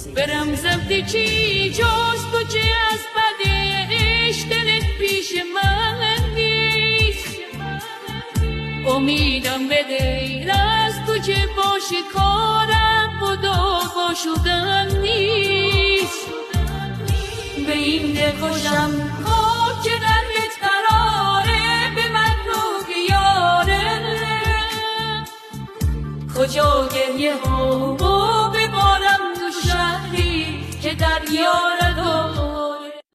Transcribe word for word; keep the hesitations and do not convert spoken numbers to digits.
برم زبطی چی جز تو چه از بدش دلت پیش من نیست امیدم بده از تو چه باشه کارم بدا باشدن نیست به این دل خوشم خب که قلبت قراره به من رو که یاره کجا گریه ها و ببارم تو شهری که دریا